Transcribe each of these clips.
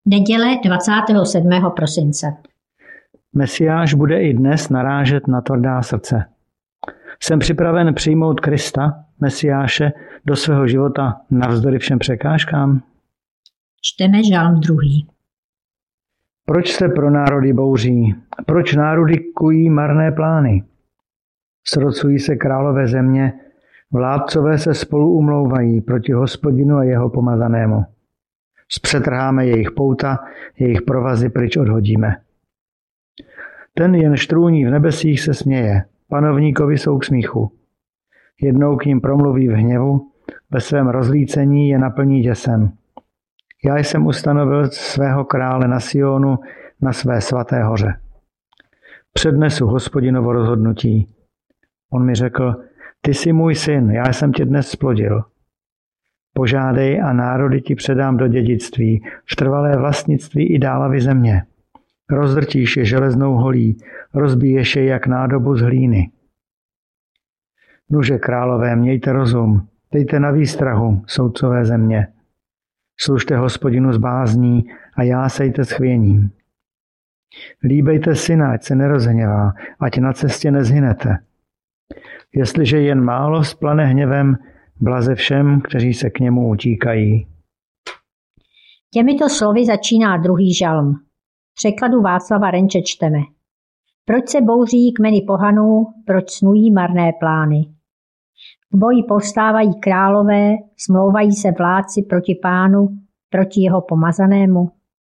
Neděle 27. prosince. Mesiáš bude i dnes narážet na tvrdá srdce. Jsem připraven přijmout Krista, Mesiáše, do svého života navzdory všem překážkám? Čteme žalm 2. Proč se pro národy bouří? Proč národy kují marné plány? Srocují se králové země, vládcové se spolu umlouvají proti Hospodinu a jeho pomazanému. Zpřetrháme jejich pouta, jejich provazy pryč odhodíme. Ten jen štrůní v nebesích se směje, panovníkovi jsou k smíchu. Jednou k ním promluví v hněvu, ve svém rozlícení je naplní děsem. Já jsem ustanovil svého krále na Sionu, na své svaté hoře. Přednesu Hospodinovo rozhodnutí. On mi řekl, ty jsi můj syn, já jsem tě dnes splodil. Požádej a národy ti předám do dědictví, v trvalé vlastnictví i dálavy země. Rozdrtíš je železnou holí, rozbiješ je jak nádobu z hlíny. Nuže králové, mějte rozum, dejte na výstrahu, soudcové země. Služte Hospodinu s bázní a jásejte s chvěním. Líbejte syna, ať se nerozhněvá, ať na cestě nezhynete. Jestliže jen málo splane hněvem, blaze všem, kteří se k němu utíkají. Těmito slovy začíná druhý žalm. V překladu Václava Renče čteme. Proč se bouří kmeny pohanů, proč snují marné plány? K boji povstávají králové, smlouvají se vládci proti pánu, proti jeho pomazanému.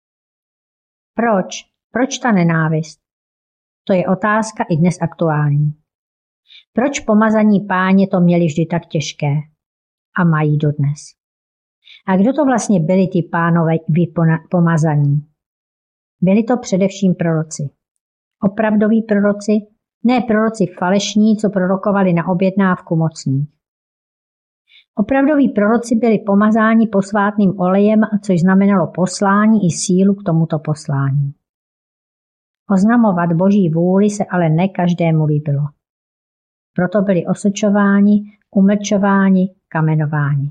Proč? Proč ta nenávist? To je otázka i dnes aktuální. Proč pomazaní páně to měli vždy tak těžké? A mají dodnes. A kdo to vlastně byli ty pánové pomazaní? Byli to především proroci. Opravdoví proroci, ne proroci falešní, co prorokovali na objednávku mocných. Opravdoví proroci byli pomazáni posvátným olejem, což znamenalo poslání i sílu k tomuto poslání. Oznamovat Boží vůli se ale ne každému líbilo. Proto byli osočováni, umlčováni, kamenováni.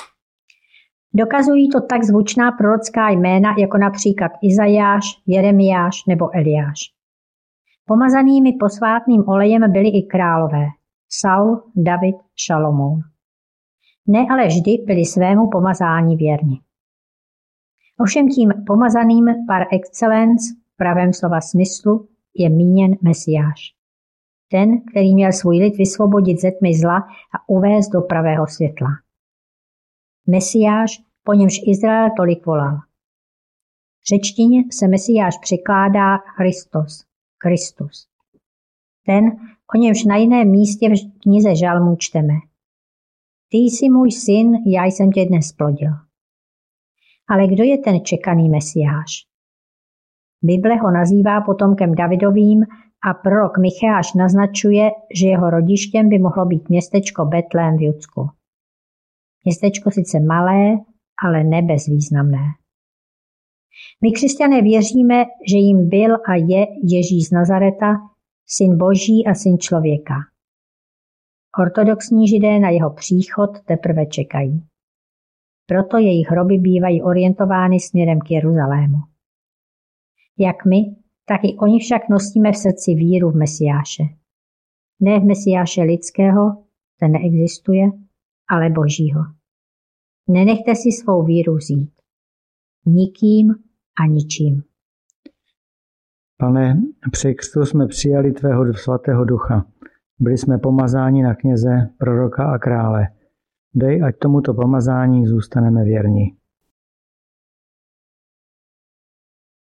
Dokazují to tak zvučná prorocká jména, jako například Izajáš, Jeremiáš nebo Eliáš. Pomazanými posvátným olejem byli i králové, Saul, David, Šalomoun. Ne ale vždy byli svému pomazání věrni. Ovšem tím pomazaným par excellence, v pravém slova smyslu, je míněn Mesiáš. Ten, který měl svůj lid vysvobodit ze tmy zla a uvést do pravého světla. Mesiáš, po němž Izrael tolik volal. V řečtině se Mesiáš překládá Christos, Kristus. Ten, o němž na jiném místě v knize žalmů čteme. Ty jsi můj syn, já jsem tě dnes splodil. Ale kdo je ten čekaný Mesiáš? Bible ho nazývá potomkem Davidovým a prorok Micháš naznačuje, že jeho rodištěm by mohlo být městečko Betlém v Judsku. Městečko sice malé, ale ne bezvýznamné. My křesťané věříme, že jim byl a je Ježíš z Nazareta, syn Boží a syn člověka. Ortodoxní židé na jeho příchod teprve čekají. Proto jejich hroby bývají orientovány směrem k Jeruzalému. Jak my, tak i oni však nosíme v srdci víru v Mesiáše. Ne v Mesiáše lidského, ten neexistuje, ale Božího. Nenechte si svou víru vzít. Nikým a ničím. Pane, při křtu jsme přijali tvého svatého ducha. Byli jsme pomazáni na kněze, proroka a krále. Dej, ať tomuto pomazání zůstaneme věrni.